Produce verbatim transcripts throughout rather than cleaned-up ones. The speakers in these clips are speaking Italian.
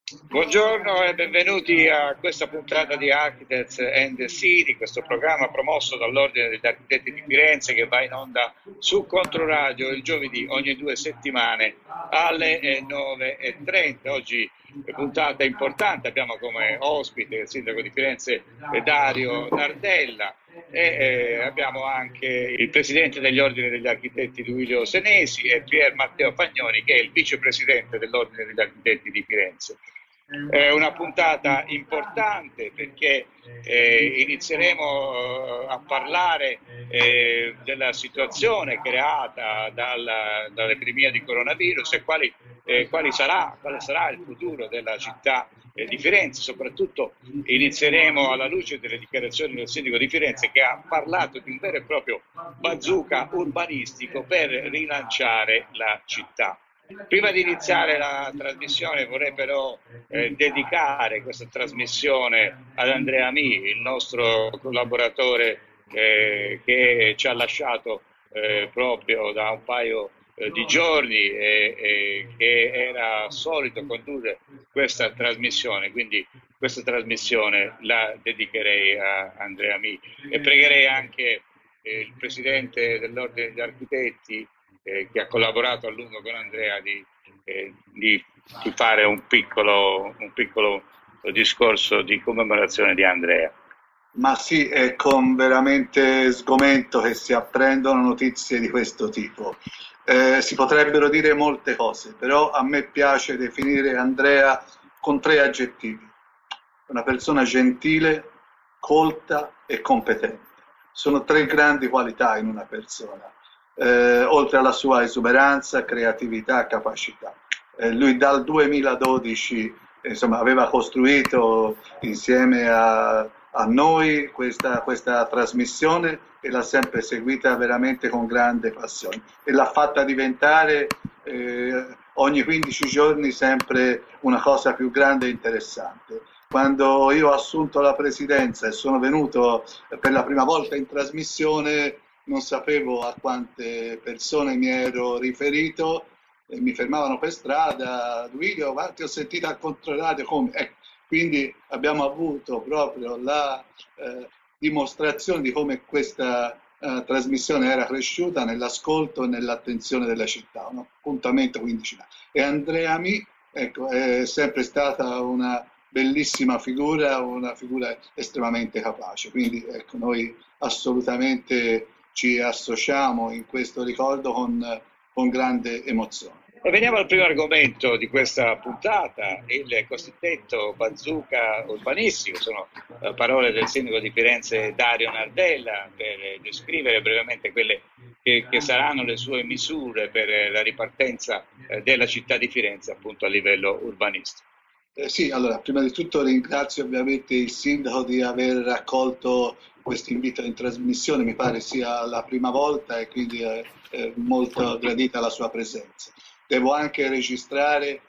Buongiorno e benvenuti a questa puntata di Architects and the City, questo programma promosso dall'Ordine degli Architetti di Firenze che va in onda su Controradio il giovedì ogni due settimane alle nove e trenta. Oggi è puntata importante, abbiamo come ospite il sindaco di Firenze Dario Nardella e eh, abbiamo anche il presidente degli Ordini degli Architetti Duilio Senesi e Pier Matteo Fagnoni che è il vicepresidente dell'Ordine degli Architetti di Firenze. È una puntata importante perché eh, inizieremo eh, a parlare eh, della situazione creata dalla, dall'epidemia di coronavirus e quali, eh, quali sarà, quale sarà il futuro della città eh, di Firenze. Soprattutto inizieremo alla luce delle dichiarazioni del sindaco di Firenze che ha parlato di un vero e proprio bazooka urbanistico per rilanciare la città. Prima di iniziare la trasmissione vorrei però eh, dedicare questa trasmissione ad Andrea Mi, il nostro collaboratore eh, che ci ha lasciato eh, proprio da un paio eh, di giorni e, e che era solito condurre questa trasmissione, quindi questa trasmissione la dedicherei a Andrea Mi e pregherei anche eh, il presidente dell'Ordine degli Architetti Eh, che ha collaborato a lungo con Andrea di, eh, di, di fare un piccolo, un piccolo discorso di commemorazione di Andrea. Ma sì, è con veramente sgomento che si apprendono notizie di questo tipo. Eh, si potrebbero dire molte cose, però a me piace definire Andrea con tre aggettivi. Una persona gentile, colta e competente. Sono tre grandi qualità in una persona. Eh, oltre alla sua esuberanza, creatività e capacità. Eh, lui dal duemiladodici insomma, aveva costruito insieme a, a noi questa, questa trasmissione e l'ha sempre seguita veramente con grande passione e l'ha fatta diventare eh, ogni quindici giorni sempre una cosa più grande e interessante. Quando io ho assunto la presidenza e sono venuto per la prima volta in trasmissione non sapevo a quante persone mi ero riferito e mi fermavano per strada, Duilio, ma ti ho sentito al Controradio, come? Eh, quindi abbiamo avuto proprio la eh, dimostrazione di come questa eh, trasmissione era cresciuta nell'ascolto e nell'attenzione della città, un appuntamento quindicinale. E Andrea Mi, ecco, è sempre stata una bellissima figura, una figura estremamente capace, quindi ecco, noi assolutamente ci associamo in questo ricordo con, con grande emozione. E veniamo al primo argomento di questa puntata, il cosiddetto bazooka urbanistico. Sono uh, parole del sindaco di Firenze Dario Nardella per descrivere brevemente quelle che, che saranno le sue misure per la ripartenza uh, della città di Firenze appunto a livello urbanistico. Eh sì, allora, prima di tutto ringrazio ovviamente il sindaco di aver raccolto questo invito in trasmissione, mi pare sia la prima volta e quindi è, è molto gradita la sua presenza. Devo anche registrare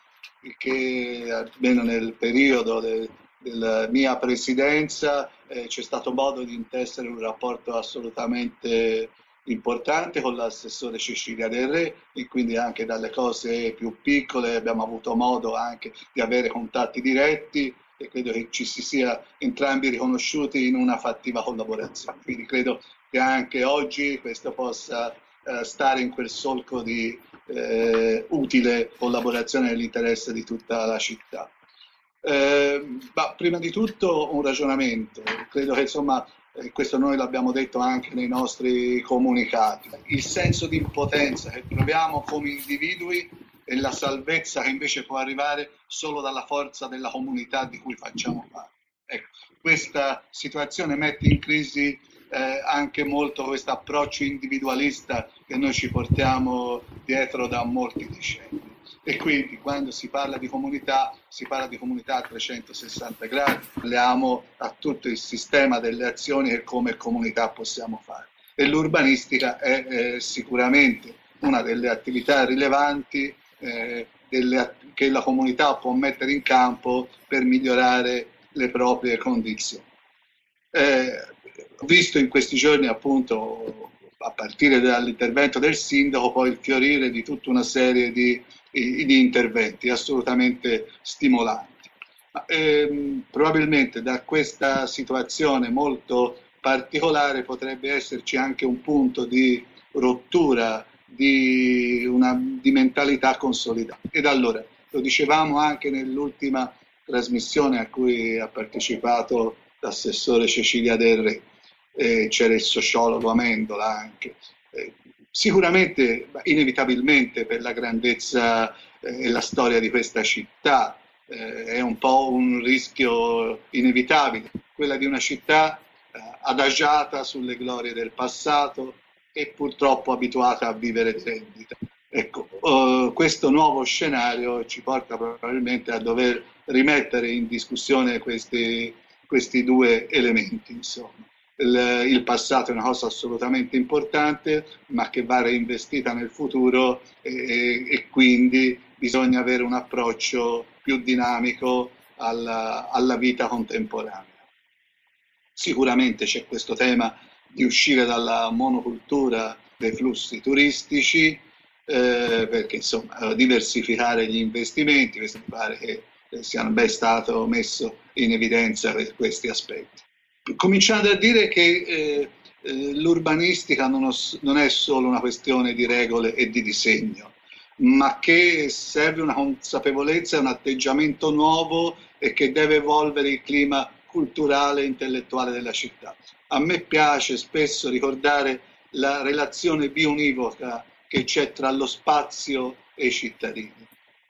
che almeno nel periodo de, della mia presidenza eh, c'è stato modo di intessere un rapporto assolutamente importante con l'assessore Cecilia Del Re e quindi anche dalle cose più piccole abbiamo avuto modo anche di avere contatti diretti e credo che ci si sia entrambi riconosciuti in una fattiva collaborazione. Quindi credo che anche oggi questo possa eh, stare in quel solco di eh, utile collaborazione nell'interesse di tutta la città. Eh, ma prima di tutto un ragionamento, credo che insomma eh, questo noi l'abbiamo detto anche nei nostri comunicati, il senso di impotenza che proviamo come individui e la salvezza che invece può arrivare solo dalla forza della comunità di cui facciamo parte. Ecco, questa situazione mette in crisi eh, anche molto questo approccio individualista che noi ci portiamo dietro da molti decenni. E quindi quando si parla di comunità, si parla di comunità a trecentosessanta gradi, parliamo a tutto il sistema delle azioni che come comunità possiamo fare. E l'urbanistica è eh, sicuramente una delle attività rilevanti eh, delle, che la comunità può mettere in campo per migliorare le proprie condizioni. Eh, visto in questi giorni appunto a partire dall'intervento del sindaco poi il fiorire di tutta una serie di, di interventi assolutamente stimolanti. Ehm, probabilmente da questa situazione molto particolare potrebbe esserci anche un punto di rottura di, una, di mentalità consolidata. Ed allora, lo dicevamo anche nell'ultima trasmissione a cui ha partecipato l'assessore Cecilia Del Re, eh, c'era il sociologo Amendola anche. Eh, sicuramente, inevitabilmente, per la grandezza eh, e la storia di questa città, eh, è un po' un rischio inevitabile, quella di una città eh, adagiata sulle glorie del passato e purtroppo abituata a vivere di rendita. Ecco, uh, questo nuovo scenario ci porta probabilmente a dover rimettere in discussione questi, questi due elementi, insomma. Il, il passato è una cosa assolutamente importante, ma che va reinvestita nel futuro e, e quindi bisogna avere un approccio più dinamico alla, alla vita contemporanea. Sicuramente c'è questo tema di uscire dalla monocultura dei flussi turistici, eh, perché insomma diversificare gli investimenti, questo mi pare che sia ben stato messo in evidenza per questi aspetti. Cominciando a dire che eh, l'urbanistica non, non è solo una questione di regole e di disegno, ma che serve una consapevolezza e un atteggiamento nuovo e che deve evolvere il clima culturale e intellettuale della città. A me piace spesso ricordare la relazione bionivoca che c'è tra lo spazio e i cittadini.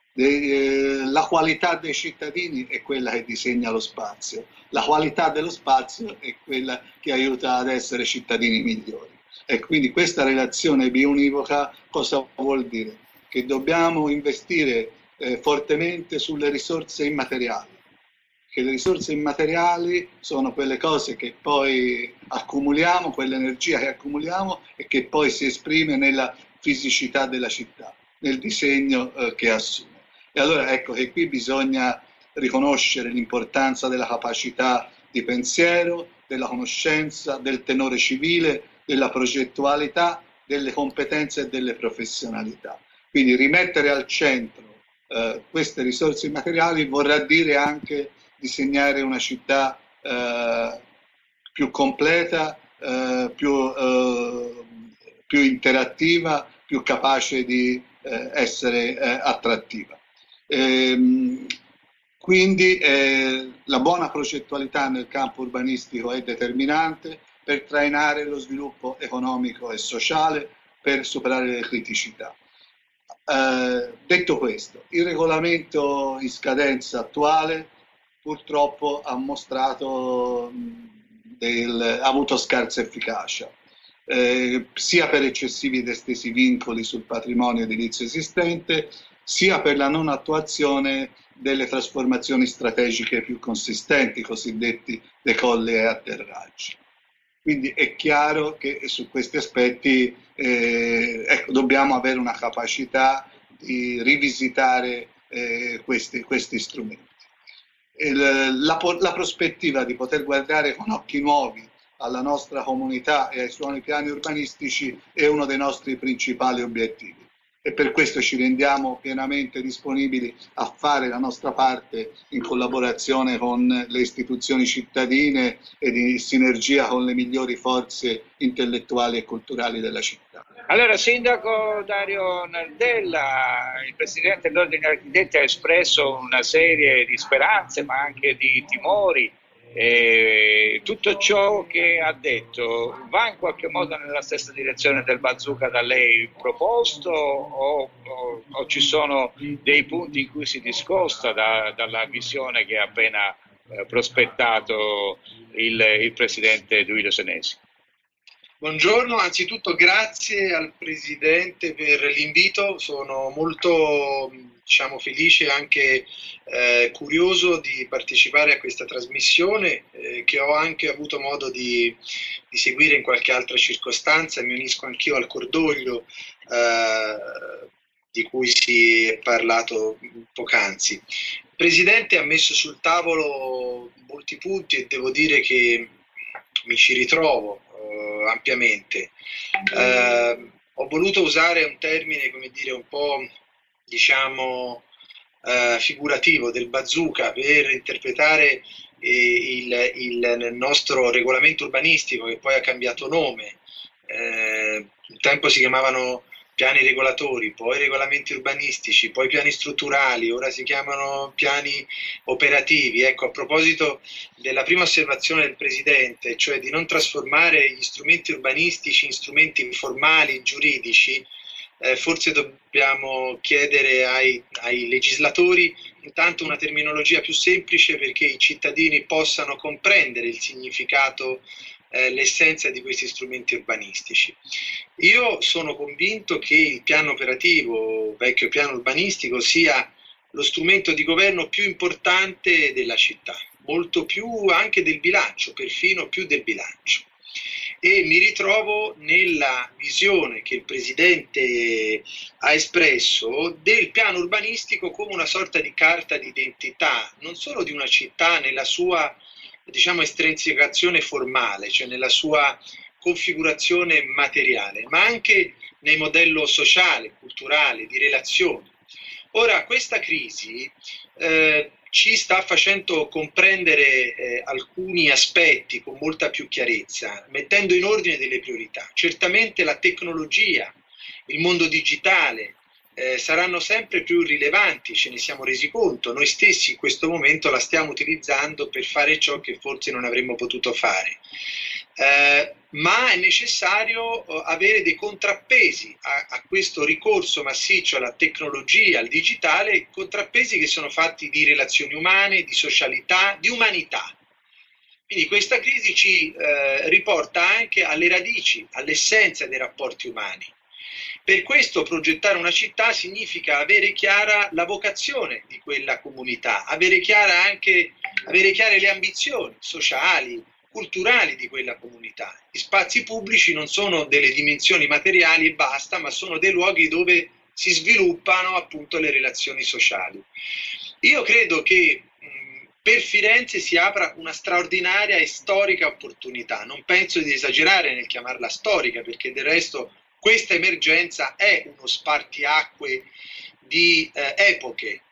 La qualità dei cittadini è quella che disegna lo spazio, la qualità dello spazio è quella che aiuta ad essere cittadini migliori. E quindi questa relazione bionivoca cosa vuol dire? Che dobbiamo investire eh, fortemente sulle risorse immateriali, che le risorse immateriali sono quelle cose che poi accumuliamo, quell'energia che accumuliamo e che poi si esprime nella fisicità della città, nel disegno eh, che assume. E allora ecco che qui bisogna riconoscere l'importanza della capacità di pensiero, della conoscenza, del tenore civile, della progettualità, delle competenze e delle professionalità. Quindi rimettere al centro eh, queste risorse immateriali vorrà dire anche disegnare una città eh, più completa, eh, più, eh, più interattiva, più capace di eh, essere eh, attrattiva. Ehm, quindi eh, la buona progettualità nel campo urbanistico è determinante per trainare lo sviluppo economico e sociale, per superare le criticità. Eh, detto questo, il regolamento in scadenza attuale purtroppo ha mostrato del, ha avuto scarsa efficacia, eh, sia per eccessivi ed estesi vincoli sul patrimonio edilizio esistente, sia per la non attuazione delle trasformazioni strategiche più consistenti, cosiddetti decolli e atterraggi. Quindi è chiaro che su questi aspetti eh, ecco, dobbiamo avere una capacità di rivisitare eh, questi, questi strumenti. Il, la, la prospettiva di poter guardare con occhi nuovi alla nostra comunità e ai suoi piani urbanistici è uno dei nostri principali obiettivi. E per questo ci rendiamo pienamente disponibili a fare la nostra parte in collaborazione con le istituzioni cittadine e di sinergia con le migliori forze intellettuali e culturali della città. Allora, Sindaco Dario Nardella, il Presidente dell'Ordine degli Architetti ha espresso una serie di speranze ma anche di timori. E tutto ciò che ha detto va in qualche modo nella stessa direzione del bazooka da lei proposto o, o, o ci sono dei punti in cui si discosta da, dalla visione che ha appena eh, prospettato il, il Presidente Duilio Senesi? Buongiorno, anzitutto grazie al Presidente per l'invito, sono molto diciamo, felice e anche eh, curioso di partecipare a questa trasmissione eh, che ho anche avuto modo di, di seguire in qualche altra circostanza e mi unisco anch'io al cordoglio eh, di cui si è parlato poc'anzi. Il Presidente ha messo sul tavolo molti punti e devo dire che mi ci ritrovo ampiamente. Eh, ho voluto usare un termine, come dire, un po' diciamo eh, figurativo del bazooka per interpretare eh, il, il nostro regolamento urbanistico, che poi ha cambiato nome. Eh, un tempo si chiamavano piani regolatori, poi regolamenti urbanistici, poi piani strutturali, ora si chiamano piani operativi. Ecco, a proposito della prima osservazione del Presidente, cioè di non trasformare gli strumenti urbanistici in strumenti informali, giuridici, eh, forse dobbiamo chiedere ai, ai legislatori intanto una terminologia più semplice, perché i cittadini possano comprendere il significato, eh, l'essenza di questi strumenti urbanistici. Io sono convinto che il piano operativo, vecchio piano urbanistico, sia lo strumento di governo più importante della città, molto più anche del bilancio, perfino più del bilancio. E mi ritrovo nella visione che il Presidente ha espresso del piano urbanistico come una sorta di carta d'identità, non solo di una città nella sua, diciamo, estrinsecazione formale, cioè nella sua configurazione materiale, ma anche nel modello sociale, culturale, di relazioni. Ora, questa crisi eh, ci sta facendo comprendere eh, alcuni aspetti con molta più chiarezza, mettendo in ordine delle priorità. Certamente la tecnologia, il mondo digitale eh, saranno sempre più rilevanti, ce ne siamo resi conto. Noi stessi in questo momento la stiamo utilizzando per fare ciò che forse non avremmo potuto fare. Eh, ma è necessario eh, avere dei contrappesi a, a questo ricorso massiccio alla tecnologia, al digitale, contrappesi che sono fatti di relazioni umane, di socialità, di umanità. Quindi questa crisi ci eh, riporta anche alle radici, all'essenza dei rapporti umani. Per questo progettare una città significa avere chiara la vocazione di quella comunità, avere chiara anche avere chiare le ambizioni sociali, culturali di quella comunità. Gli spazi pubblici non sono delle dimensioni materiali e basta, ma sono dei luoghi dove si sviluppano appunto le relazioni sociali. Io credo che mh, per Firenze si apra una straordinaria e storica opportunità. Non penso di esagerare nel chiamarla storica, perché del resto questa emergenza è uno spartiacque di eh, epoche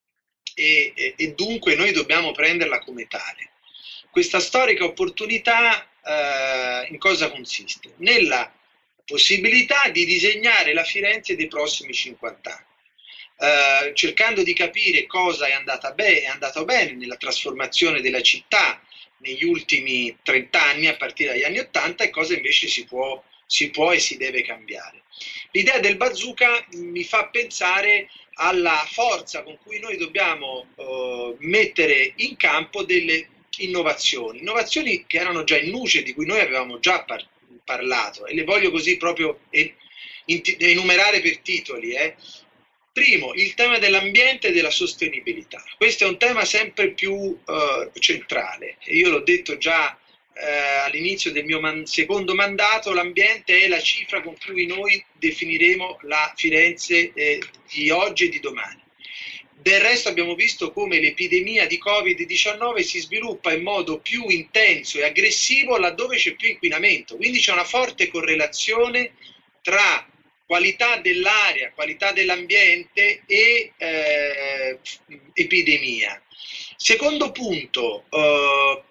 e, e, e dunque noi dobbiamo prenderla come tale. Questa storica opportunità eh, in cosa consiste? Nella possibilità di disegnare la Firenze dei prossimi cinquanta anni, eh, cercando di capire cosa è, andata be- è andato bene nella trasformazione della città negli ultimi trent'anni a partire dagli anni ottanta e cosa invece si può, si può e si deve cambiare. L'idea del bazooka mi fa pensare alla forza con cui noi dobbiamo eh, mettere in campo delle innovazioni, innovazioni che erano già in luce, di cui noi avevamo già par- parlato, e le voglio così proprio en- enumerare per titoli. Eh. Primo, il tema dell'ambiente e della sostenibilità. Questo è un tema sempre più eh, centrale, e io l'ho detto già eh, all'inizio del mio man- secondo mandato, l'ambiente è la cifra con cui noi definiremo la Firenze eh, di oggi e di domani. Del resto abbiamo visto come l'epidemia di covid diciannove si sviluppa in modo più intenso e aggressivo laddove c'è più inquinamento, quindi c'è una forte correlazione tra qualità dell'aria, qualità dell'ambiente e eh, epidemia. Secondo punto, eh,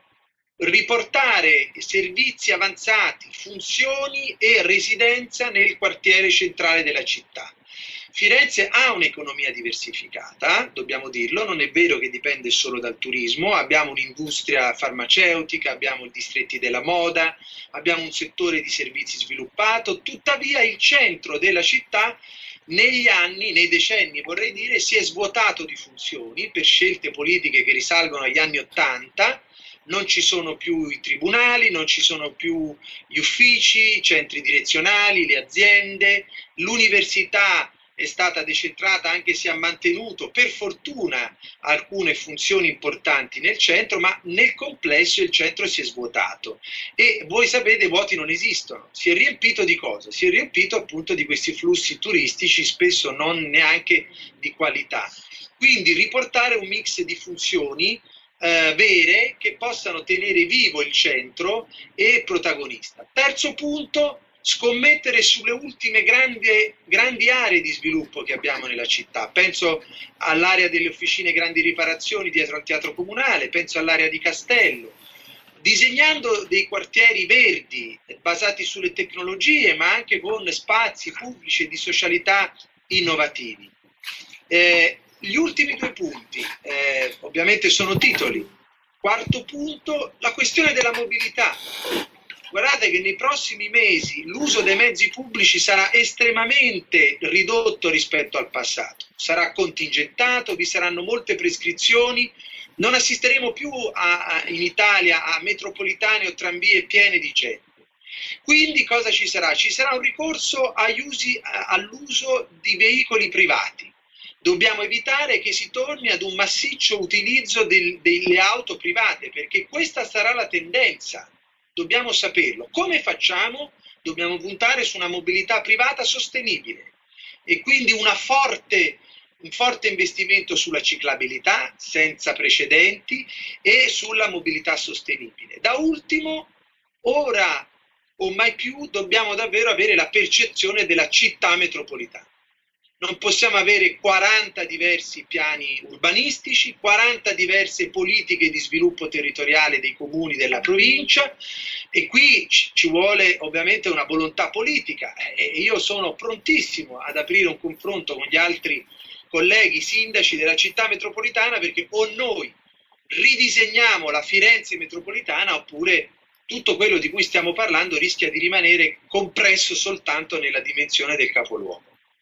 riportare servizi avanzati, funzioni e residenza nel quartiere centrale della città. Firenze ha un'economia diversificata, dobbiamo dirlo, non è vero che dipende solo dal turismo, abbiamo un'industria farmaceutica, abbiamo i distretti della moda, abbiamo un settore di servizi sviluppato, tuttavia il centro della città negli anni, nei decenni vorrei dire, si è svuotato di funzioni per scelte politiche che risalgono agli anni Ottanta. Non ci sono più i tribunali, non ci sono più gli uffici, i centri direzionali, le aziende, l'università è stata decentrata, anche se ha mantenuto per fortuna alcune funzioni importanti nel centro, ma nel complesso il centro si è svuotato e voi sapete i vuoti non esistono. Si è riempito di cosa? Si è riempito appunto di questi flussi turistici, spesso non neanche di qualità. Quindi riportare un mix di funzioni eh, vere che possano tenere vivo il centro e protagonista. Terzo punto, scommettere sulle ultime grandi, grandi aree di sviluppo che abbiamo nella città. Penso all'area delle officine grandi riparazioni dietro al Teatro Comunale, penso all'area di Castello, disegnando dei quartieri verdi basati sulle tecnologie, ma anche con spazi pubblici e di socialità innovativi. Eh, gli ultimi due punti, eh, ovviamente sono titoli. Quarto punto, la questione della mobilità. Guardate che nei prossimi mesi l'uso dei mezzi pubblici sarà estremamente ridotto rispetto al passato, sarà contingentato, vi saranno molte prescrizioni, non assisteremo più a, a, in Italia a metropolitane o tranvie piene di gente. Quindi cosa ci sarà? Ci sarà un ricorso agli usi, a, all'uso di veicoli privati. Dobbiamo evitare che si torni ad un massiccio utilizzo del, delle auto private, perché questa sarà la tendenza. Dobbiamo saperlo. Come facciamo? Dobbiamo puntare su una mobilità privata sostenibile e quindi una forte, un forte investimento sulla ciclabilità senza precedenti e sulla mobilità sostenibile. Da ultimo, ora o mai più dobbiamo davvero avere la percezione della città metropolitana. Non possiamo avere quaranta diversi piani urbanistici, quaranta diverse politiche di sviluppo territoriale dei comuni della provincia e qui ci vuole ovviamente una volontà politica e io sono prontissimo ad aprire un confronto con gli altri colleghi sindaci della città metropolitana, perché o noi ridisegniamo la Firenze metropolitana oppure tutto quello di cui stiamo parlando rischia di rimanere compresso soltanto nella dimensione del capoluogo.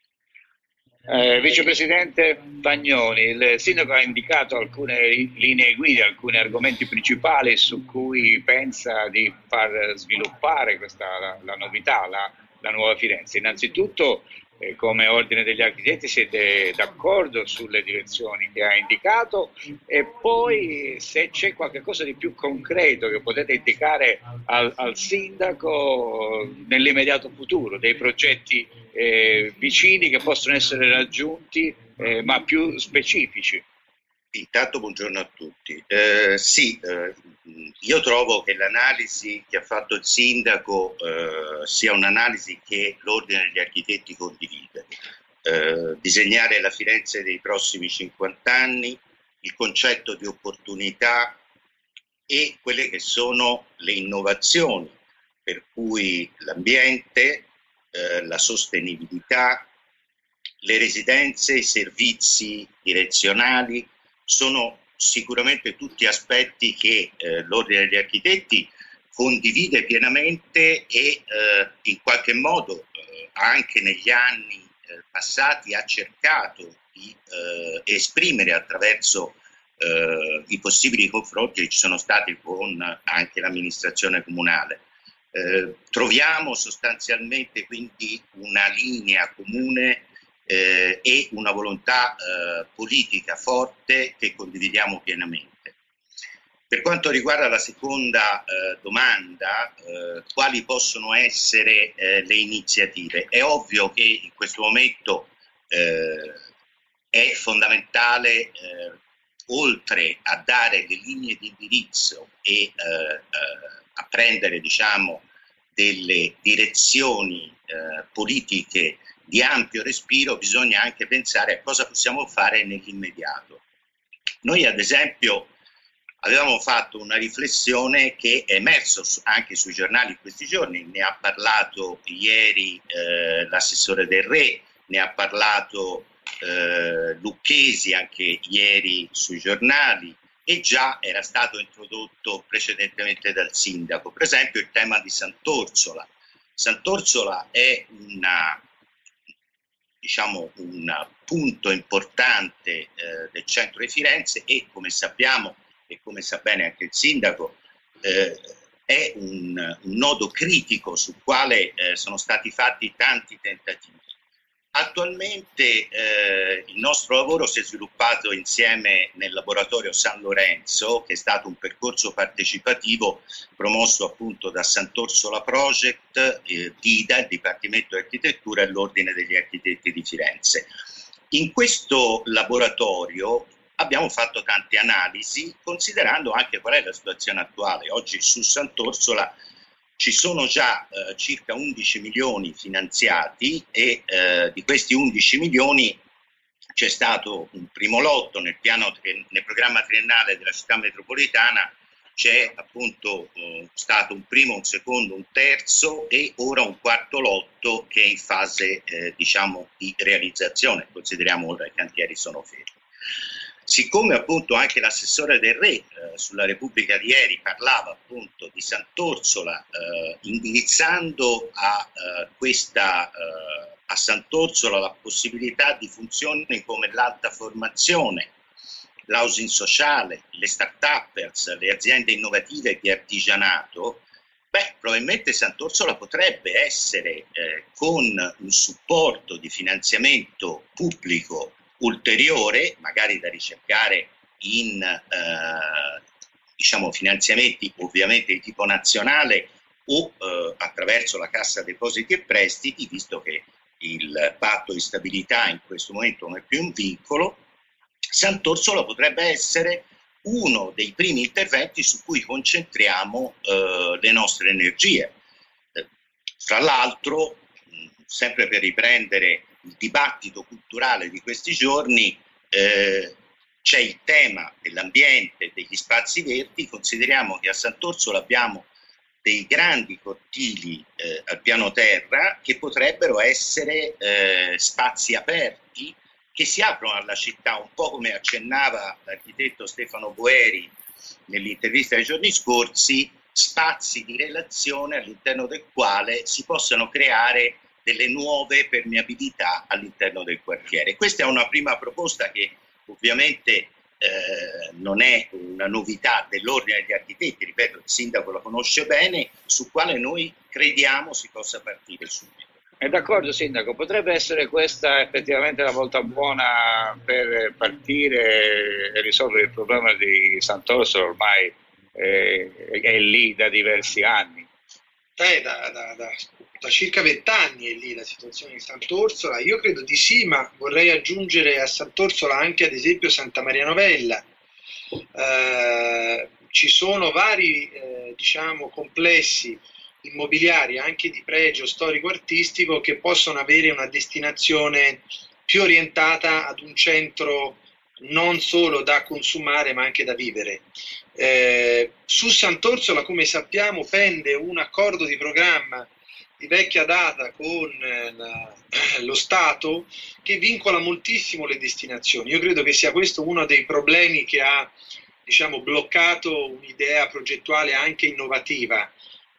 Eh, Vicepresidente Pagnoni, il Sindaco ha indicato alcune linee guida, alcuni argomenti principali su cui pensa di far sviluppare questa, la, la novità, la, la nuova Firenze. Innanzitutto, eh, come Ordine degli Architetti siete d'accordo sulle direzioni che ha indicato e poi se c'è qualche cosa di più concreto che potete indicare al, al Sindaco nell'immediato futuro, dei progetti eh, vicini che possono essere raggiunti eh, ma più specifici. Intanto buongiorno a tutti. Eh, sì, eh, io trovo che l'analisi che ha fatto il Sindaco eh, sia un'analisi che l'Ordine degli Architetti condivide. Eh, disegnare la Firenze dei prossimi cinquanta anni, il concetto di opportunità e quelle che sono le innovazioni, per cui l'ambiente, eh, la sostenibilità, le residenze, i servizi direzionali, sono sicuramente tutti aspetti che eh, l'Ordine degli Architetti condivide pienamente e eh, in qualche modo eh, anche negli anni eh, passati ha cercato di eh, esprimere attraverso eh, i possibili confronti che ci sono stati con anche l'amministrazione comunale. Eh, troviamo sostanzialmente quindi una linea comune Eh, e una volontà eh, politica forte che condividiamo pienamente. Per quanto riguarda la seconda eh, domanda, eh, quali possono essere eh, le iniziative? È ovvio che in questo momento eh, è fondamentale, eh, oltre a dare le linee di indirizzo e eh, eh, a prendere, diciamo, delle direzioni eh, politiche di ampio respiro, bisogna anche pensare a cosa possiamo fare nell'immediato. Noi ad esempio avevamo fatto una riflessione che è emerso anche sui giornali in questi giorni, ne ha parlato ieri eh, l'assessore Del Re, ne ha parlato eh, Lucchesi anche ieri sui giornali e già era stato introdotto precedentemente dal sindaco, per esempio il tema di Sant'Orsola. Sant'Orsola è una diciamo un punto importante eh, del centro di Firenze e come sappiamo e come sa bene anche il sindaco eh, è un, un nodo critico sul quale eh, sono stati fatti tanti tentativi. Attualmente eh, il nostro lavoro si è sviluppato insieme nel laboratorio San Lorenzo, che è stato un percorso partecipativo promosso appunto da Sant'Orsola Project, eh, DIDA, il Dipartimento di Architettura e l'Ordine degli Architetti di Firenze. In questo laboratorio abbiamo fatto tante analisi, considerando anche qual è la situazione attuale. Oggi su Sant'Orsola ci sono già eh, circa undici milioni finanziati e eh, di questi undici milioni c'è stato un primo lotto nel, piano, nel programma triennale della città metropolitana, c'è appunto eh, stato un primo, un secondo, un terzo e ora un quarto lotto che è in fase eh, diciamo di realizzazione, consideriamo ora i cantieri sono fermi. Siccome appunto anche l'assessore del Re eh, sulla Repubblica di ieri parlava appunto di Sant'Orsola, eh, indirizzando a eh, questa eh, a Sant'Orsola la possibilità di funzioni come l'alta formazione, l'housing sociale, le start-uppers, le aziende innovative di artigianato, beh, probabilmente Sant'Orsola potrebbe essere eh, con un supporto di finanziamento pubblico ulteriore, magari da ricercare in eh, diciamo finanziamenti ovviamente di tipo nazionale o eh, attraverso la Cassa Depositi e Prestiti, visto che il patto di stabilità in questo momento non è più un vincolo. Sant'Orsola potrebbe essere uno dei primi interventi su cui concentriamo eh, le nostre energie. Eh, fra l'altro, mh, sempre per riprendere il dibattito culturale di questi giorni, eh, c'è il tema dell'ambiente, degli spazi verdi. Consideriamo che a Sant'Orsola abbiamo dei grandi cortili eh, al piano terra che potrebbero essere eh, spazi aperti che si aprono alla città, un po' come accennava l'architetto Stefano Boeri nell'intervista dei giorni scorsi, spazi di relazione all'interno del quale si possano creare delle nuove permeabilità all'interno del quartiere. Questa è una prima proposta che ovviamente eh, non è una novità dell'ordine degli architetti, ripeto, il sindaco la conosce bene, su quale noi crediamo si possa partire subito. È d'accordo sindaco, potrebbe essere questa effettivamente la volta buona per partire e risolvere il problema di Sant'Orsola, ormai eh, è lì da diversi anni. Eh, da, da, da, da circa vent'anni è lì la situazione di Sant'Orsola. Io credo di sì, ma vorrei aggiungere a Sant'Orsola anche ad esempio Santa Maria Novella. Eh, ci sono vari eh, diciamo complessi immobiliari anche di pregio storico-artistico che possono avere una destinazione più orientata ad un centro non solo da consumare ma anche da vivere. Eh, su Sant'Orsola, come sappiamo, pende un accordo di programma di vecchia data con eh, la, lo Stato che vincola moltissimo le destinazioni. Io credo che sia questo uno dei problemi che ha diciamo, bloccato un'idea progettuale anche innovativa.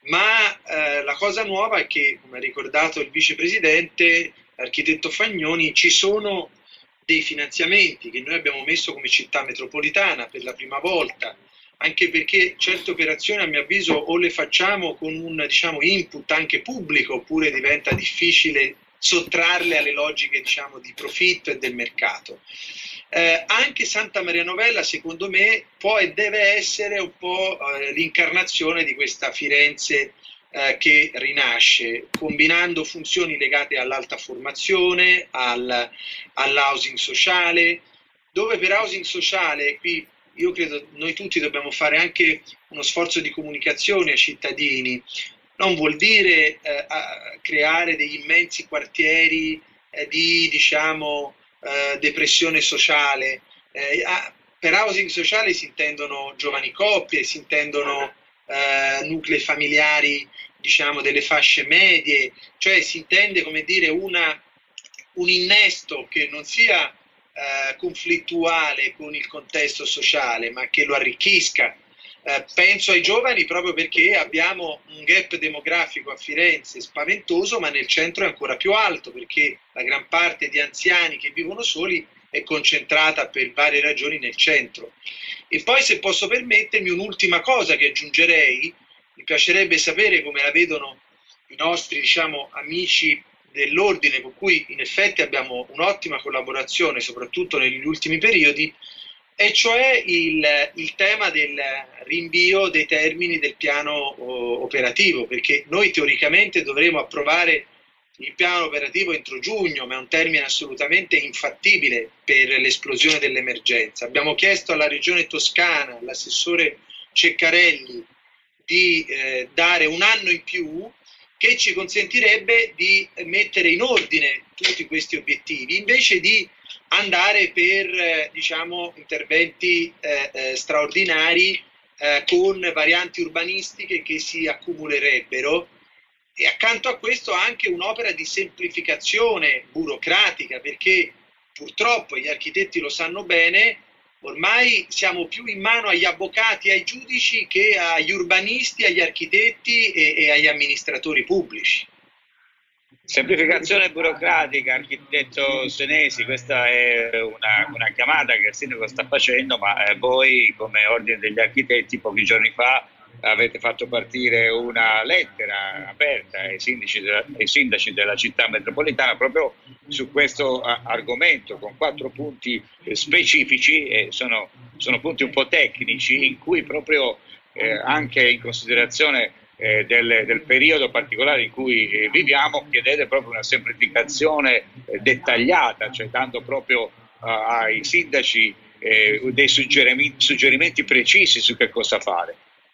Ma eh, la cosa nuova è che, come ha ricordato il vicepresidente, l'architetto Fagnoni, ci sono dei finanziamenti che noi abbiamo messo come città metropolitana per la prima volta, anche perché certe operazioni a mio avviso o le facciamo con un diciamo, input anche pubblico oppure diventa difficile sottrarle alle logiche diciamo, di profitto e del mercato. Eh, anche Santa Maria Novella secondo me può e deve essere un po' eh, l'incarnazione di questa Firenze eh, che rinasce, combinando funzioni legate all'alta formazione, al, all'housing sociale, dove per housing sociale qui io credo noi tutti dobbiamo fare anche uno sforzo di comunicazione ai cittadini. Non vuol dire eh, creare degli immensi quartieri eh, di diciamo Uh, depressione sociale. Eh, ah, per housing sociale si intendono giovani coppie, si intendono uh, nuclei familiari diciamo delle fasce medie, cioè si intende come dire una, un innesto che non sia uh, conflittuale con il contesto sociale ma che lo arricchisca. Uh, penso ai giovani proprio perché abbiamo un gap demografico a Firenze spaventoso, ma nel centro è ancora più alto perché la gran parte di anziani che vivono soli è concentrata per varie ragioni nel centro. E poi, se posso permettermi, un'ultima cosa che aggiungerei, mi piacerebbe sapere come la vedono i nostri diciamo, amici dell'ordine, con cui in effetti abbiamo un'ottima collaborazione, soprattutto negli ultimi periodi, e cioè il, il tema del rinvio dei termini del piano o, operativo, perché noi teoricamente dovremo approvare il piano operativo entro giugno, ma è un termine assolutamente infattibile per l'esplosione dell'emergenza. Abbiamo chiesto alla Regione Toscana, all'assessore Ceccarelli, di eh, dare un anno in più che ci consentirebbe di mettere in ordine tutti questi obiettivi, invece di andare per eh, diciamo, interventi eh, eh, straordinari eh, con varianti urbanistiche che si accumulerebbero, e accanto a questo anche un'opera di semplificazione burocratica, perché purtroppo gli architetti lo sanno bene, ormai siamo più in mano agli avvocati e ai giudici che agli urbanisti, agli architetti e, e agli amministratori pubblici. Semplificazione burocratica, architetto Senesi, questa è una, una chiamata che il sindaco sta facendo, ma eh, voi come Ordine degli Architetti pochi giorni fa avete fatto partire una lettera aperta ai sindaci della, ai sindaci della città metropolitana proprio su questo a, argomento, con quattro punti eh, specifici, e sono, sono punti un po' tecnici, in cui proprio eh, anche in considerazione eh, del, del periodo particolare in cui eh, viviamo, chiedete proprio una semplificazione eh, dettagliata, cioè dando proprio uh, ai sindaci eh, dei suggerimenti, suggerimenti precisi su che cosa fare.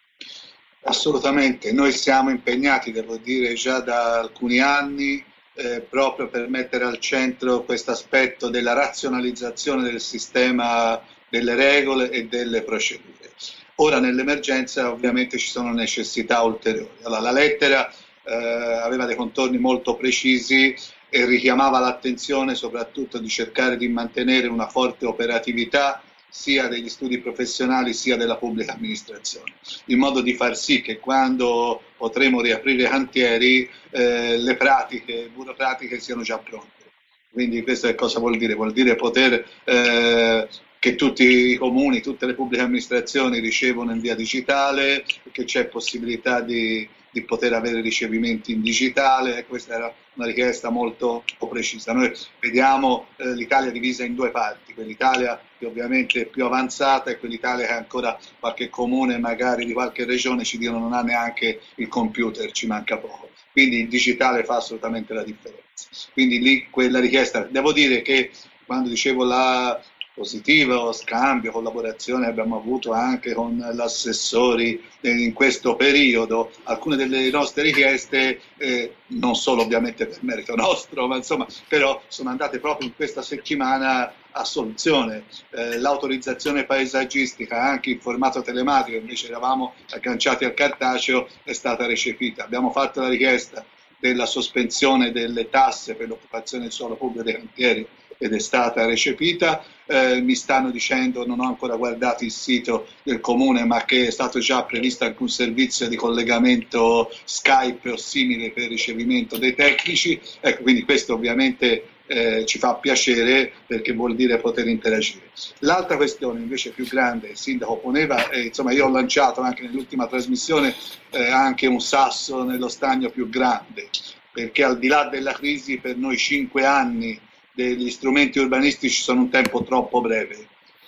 Assolutamente, noi siamo impegnati, devo dire, già da alcuni anni eh, proprio per mettere al centro questo aspetto della razionalizzazione del sistema delle regole e delle procedure. Ora nell'emergenza ovviamente ci sono necessità ulteriori. Allora, la lettera eh, aveva dei contorni molto precisi e richiamava l'attenzione soprattutto di cercare di mantenere una forte operatività sia degli studi professionali sia della pubblica amministrazione, in modo di far sì che quando potremo riaprire i cantieri eh, le pratiche burocratiche siano già pronte. Quindi questo che cosa vuol dire? Vuol dire poter eh, che tutti i comuni, tutte le pubbliche amministrazioni ricevono in via digitale, che c'è possibilità di, di poter avere ricevimenti in digitale, e questa era una richiesta molto precisa. Noi vediamo eh, l'Italia divisa in due parti, quell'Italia che ovviamente è più avanzata e quell'Italia che ancora qualche comune, magari di qualche regione, ci dicono non ha neanche il computer, ci manca poco. Quindi il digitale fa assolutamente la differenza. Quindi lì quella richiesta, devo dire che quando dicevo la positivo scambio, collaborazione abbiamo avuto anche con gli assessori in questo periodo, alcune delle nostre richieste eh, non solo ovviamente per merito nostro, ma insomma però sono andate proprio in questa settimana a soluzione. Eh, l'autorizzazione paesaggistica anche in formato telematico, invece eravamo agganciati al cartaceo, è stata recepita. Abbiamo fatto la richiesta della sospensione delle tasse per l'occupazione del suolo pubblico dei cantieri ed è stata recepita. Eh, mi stanno dicendo, non ho ancora guardato il sito del comune, ma che è stato già previsto anche un servizio di collegamento Skype o simile per ricevimento dei tecnici. Ecco, quindi questo ovviamente eh, ci fa piacere, perché vuol dire poter interagire. L'altra questione invece più grande, il sindaco poneva, eh, insomma io ho lanciato anche nell'ultima trasmissione eh, anche un sasso nello stagno più grande, perché al di là della crisi per noi cinque anni degli strumenti urbanistici sono un tempo troppo breve.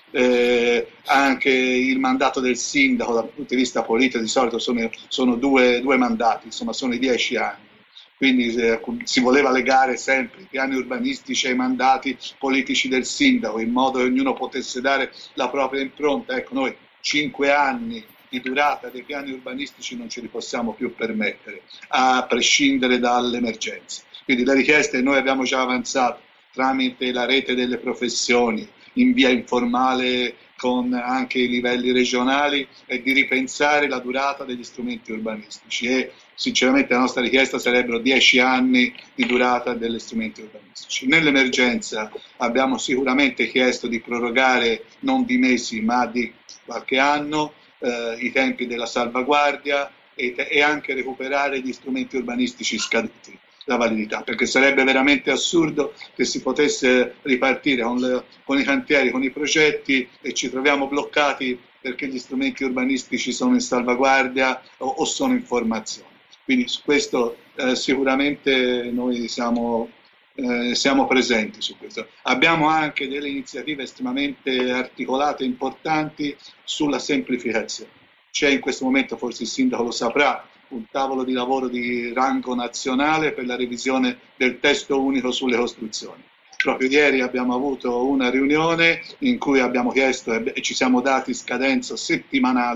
Eh, anche il mandato del sindaco dal punto di vista politico di solito sono, sono due, due mandati, insomma sono i dieci anni. Quindi eh, si voleva legare sempre i piani urbanistici ai mandati politici del sindaco, in modo che ognuno potesse dare la propria impronta. Ecco, noi cinque anni di durata dei piani urbanistici non ce li possiamo più permettere, a prescindere dall'emergenza. Quindi le richieste noi abbiamo già avanzato tramite la rete delle professioni, in via informale con anche i livelli regionali, e di ripensare la durata degli strumenti urbanistici. E sinceramente la nostra richiesta sarebbero dieci anni di durata degli strumenti urbanistici. Nell'emergenza abbiamo sicuramente chiesto di prorogare non di mesi ma di qualche anno eh, i tempi della salvaguardia e, e anche recuperare gli strumenti urbanistici scaduti, la validità, perché sarebbe veramente assurdo che si potesse ripartire con, le, con i cantieri, con i progetti, e ci troviamo bloccati perché gli strumenti urbanistici sono in salvaguardia o, o sono in formazione. Quindi su questo eh, sicuramente noi siamo, eh, siamo presenti su questo. Abbiamo anche delle iniziative estremamente articolate e importanti sulla semplificazione. C'è in questo momento, forse il sindaco lo saprà, un tavolo di lavoro di rango nazionale per la revisione del testo unico sulle costruzioni. Proprio ieri abbiamo avuto una riunione in cui abbiamo chiesto e ci siamo dati scadenza settimanale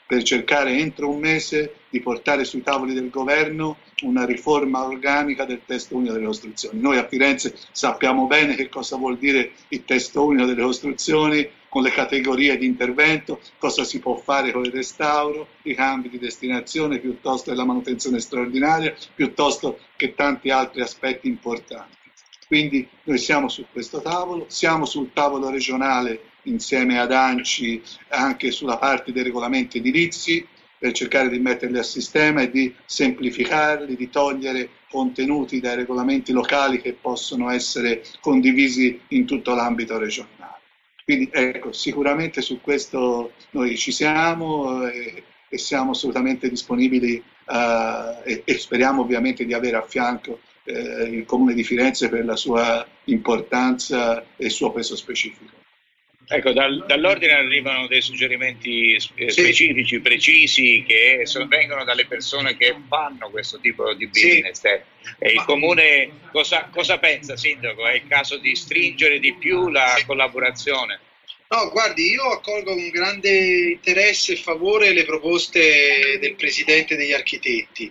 per cercare entro un mese di portare sui tavoli del governo una riforma organica del testo unico delle costruzioni. Noi a Firenze sappiamo bene che cosa vuol dire il testo unico delle costruzioni, con le categorie di intervento, cosa si può fare con il restauro, i cambi di destinazione, piuttosto che la manutenzione straordinaria, piuttosto che tanti altri aspetti importanti. Quindi noi siamo su questo tavolo, siamo sul tavolo regionale insieme ad ANCI anche sulla parte dei regolamenti edilizi, per cercare di metterli a sistema e di semplificarli, di togliere contenuti dai regolamenti locali che possono essere condivisi in tutto l'ambito regionale. Quindi ecco, sicuramente su questo noi ci siamo e, e siamo assolutamente disponibili uh, e, e speriamo ovviamente di avere a fianco eh, il Comune di Firenze per la sua importanza e il suo peso specifico. Ecco, dal, dall'ordine arrivano dei suggerimenti specifici, precisi, che sono, vengono dalle persone che fanno questo tipo di business. Sì. E il Comune cosa, cosa pensa, Sindaco? È il caso di stringere di più la sì. collaborazione? No, guardi, io accolgo con grande interesse e favore le proposte del Presidente degli Architetti.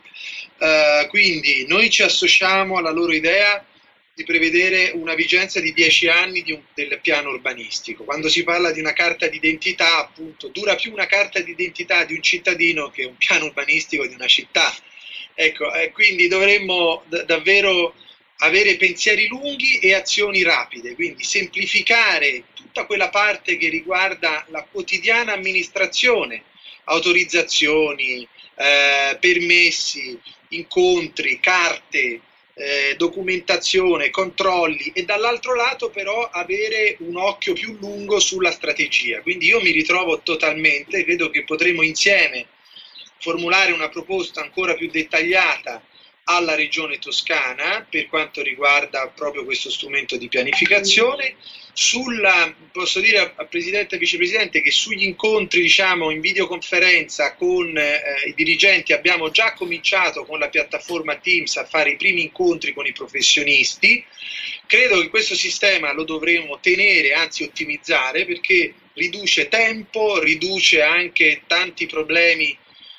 Uh, quindi noi ci associamo alla loro idea di prevedere una vigenza di dieci anni di un, del piano urbanistico. Quando si parla di una carta d'identità, appunto, dura più una carta d'identità di un cittadino che un piano urbanistico di una città. Ecco, eh, quindi dovremmo d- davvero avere pensieri lunghi e azioni rapide, quindi semplificare tutta quella parte che riguarda la quotidiana amministrazione, autorizzazioni, eh, permessi, incontri, carte, Eh, documentazione, controlli, e dall'altro lato però avere un occhio più lungo sulla strategia. Quindi io mi ritrovo totalmente, credo che potremo insieme formulare una proposta ancora più dettagliata alla Regione Toscana per quanto riguarda proprio questo strumento di pianificazione. Sulla, posso dire al Presidente e Vicepresidente che sugli incontri, diciamo, in videoconferenza con eh, i dirigenti abbiamo già cominciato con la piattaforma Teams a fare i primi incontri con i professionisti. Credo che questo sistema lo dovremo tenere, anzi ottimizzare, perché riduce tempo, riduce anche tanti problemi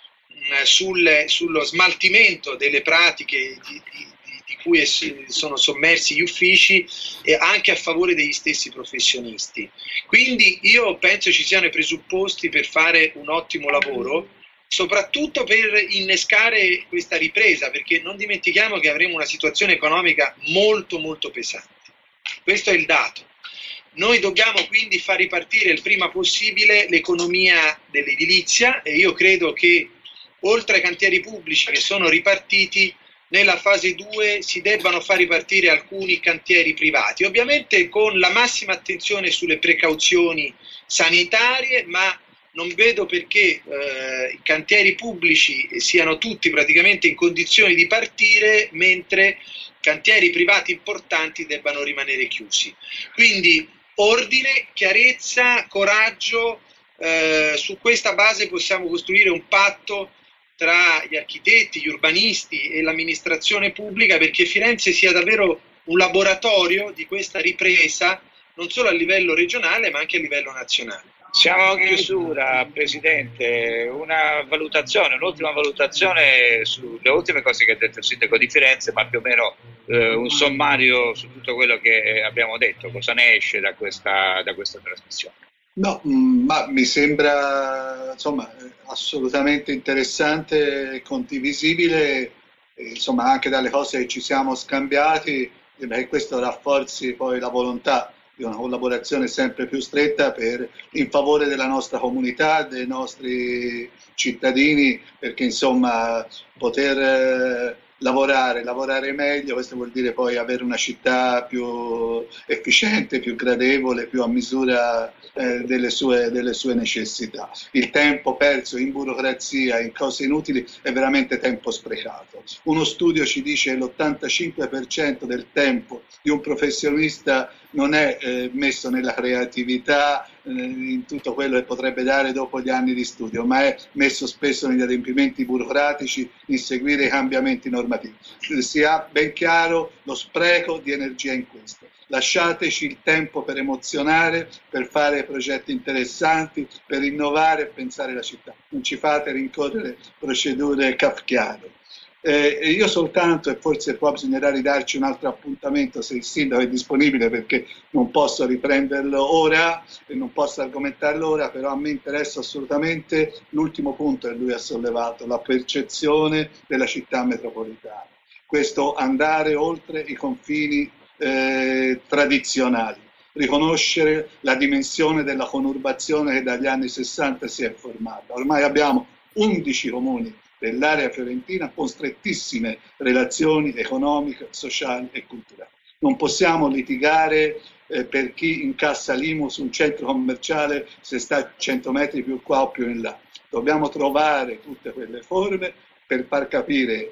mh, sul, sullo smaltimento delle pratiche di, di di cui sono sommersi gli uffici, e anche a favore degli stessi professionisti. Quindi io penso ci siano i presupposti per fare un ottimo lavoro, soprattutto per innescare questa ripresa, perché non dimentichiamo che avremo una situazione economica molto molto pesante. Questo è il dato. Noi dobbiamo quindi far ripartire il prima possibile l'economia dell'edilizia, e io credo che oltre ai cantieri pubblici che sono ripartiti, nella fase due si debbano far ripartire alcuni cantieri privati, ovviamente con la massima attenzione sulle precauzioni sanitarie, ma non vedo perché eh, i cantieri pubblici siano tutti praticamente in condizioni di partire, mentre cantieri privati importanti debbano rimanere chiusi. Quindi ordine, chiarezza, coraggio, eh, su questa base possiamo costruire un patto tra gli architetti, gli urbanisti e l'amministrazione pubblica, perché Firenze sia davvero un laboratorio di questa ripresa, non solo a livello regionale ma anche a livello nazionale. Siamo a chiusura, Presidente, una valutazione, un'ultima valutazione sulle ultime cose che ha detto il Sindaco di Firenze, ma più o meno eh, un sommario su tutto quello che abbiamo detto, cosa ne esce da questa, da questa trasmissione. No, ma mi sembra insomma assolutamente interessante e condivisibile, insomma anche dalle cose che ci siamo scambiati, che questo rafforzi poi la volontà di una collaborazione sempre più stretta per, in favore della nostra comunità, dei nostri cittadini, perché insomma poter eh, lavorare, lavorare meglio, questo vuol dire poi avere una città più efficiente, più gradevole, più a misura eh, delle, sue, delle sue necessità. Il tempo perso in burocrazia, in cose inutili, è veramente tempo sprecato. Uno studio ci dice che l'ottantacinque per cento del tempo di un professionista non è eh, messo nella creatività, eh, in tutto quello che potrebbe dare dopo gli anni di studio, ma è messo spesso negli adempimenti burocratici, in seguire i cambiamenti normativi. Sia ben chiaro lo spreco di energia in questo. Lasciateci il tempo per emozionare, per fare progetti interessanti, per innovare e pensare la città. Non ci fate rincorrere procedure kafkiane. Eh, io soltanto, e forse qua bisognerà ridarci un altro appuntamento se il sindaco è disponibile, perché non posso riprenderlo ora e non posso argomentarlo ora, però a me interessa assolutamente l'ultimo punto che lui ha sollevato, la percezione della città metropolitana. Questo andare oltre i confini eh, tradizionali, riconoscere la dimensione della conurbazione che dagli anni sessanta si è formata. Ormai abbiamo undici comuni dell'area fiorentina con strettissime relazioni economiche, sociali e culturali. Non possiamo litigare eh, per chi incassa l'I M U su un centro commerciale se sta cento metri più qua o più in là. Dobbiamo trovare tutte quelle forme per far capire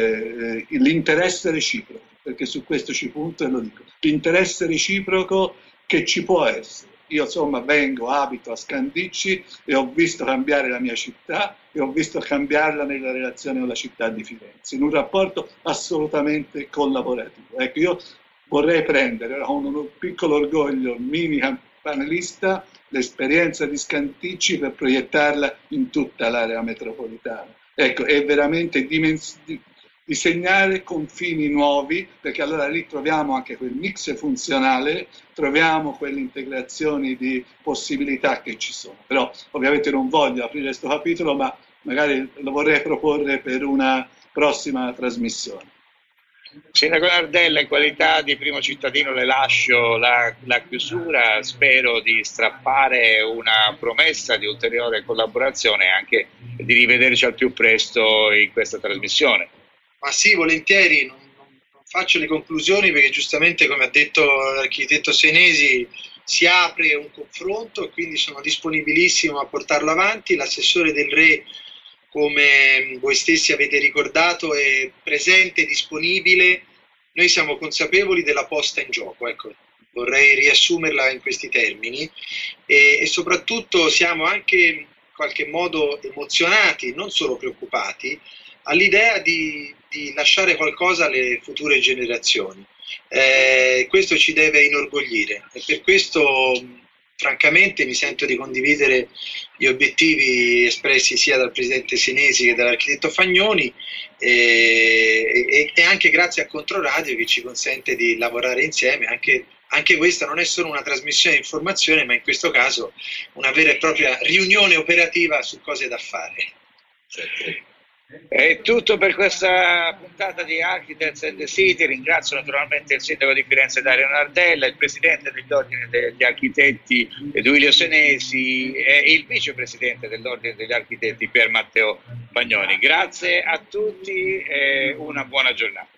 eh, l'interesse reciproco, perché su questo ci punto e lo dico, l'interesse reciproco che ci può essere. Io insomma vengo, abito a Scandicci e ho visto cambiare la mia città e ho visto cambiarla nella relazione con la città di Firenze, in un rapporto assolutamente collaborativo. Ecco, io vorrei prendere con un piccolo orgoglio, mini campanelista, l'esperienza di Scandicci per proiettarla in tutta l'area metropolitana. Ecco, è veramente dimens- disegnare confini nuovi, perché allora lì troviamo anche quel mix funzionale, troviamo quelle integrazioni di possibilità che ci sono. Però ovviamente non voglio aprire questo capitolo, ma magari lo vorrei proporre per una prossima trasmissione. Sindaco Nardella, in qualità di primo cittadino le lascio la, la chiusura, spero di strappare una promessa di ulteriore collaborazione e anche di rivederci al più presto in questa trasmissione. Ma sì, volentieri, non, non, non faccio le conclusioni perché giustamente, come ha detto l'architetto Senesi, si apre un confronto e quindi sono disponibilissimo a portarlo avanti. L'assessore Del Re, come voi stessi avete ricordato, è presente, disponibile. Noi siamo consapevoli della posta in gioco, ecco, vorrei riassumerla in questi termini, e, e soprattutto siamo anche in qualche modo emozionati, non solo preoccupati, all'idea di, di lasciare qualcosa alle future generazioni. Eh, questo ci deve inorgoglire e per questo francamente mi sento di condividere gli obiettivi espressi sia dal presidente Senesi che dall'architetto Fagnoni e, e, e anche grazie a Controradio che ci consente di lavorare insieme. Anche, anche questa non è solo una trasmissione di informazione, ma in questo caso una vera e propria riunione operativa su cose da fare. È tutto per questa puntata di Architects and the City. Ringrazio naturalmente il sindaco di Firenze Dario Nardella, il presidente dell'Ordine degli Architetti Duilio Senesi e il vicepresidente dell'Ordine degli Architetti Pier Matteo Bagnoni. Grazie a tutti e una buona giornata.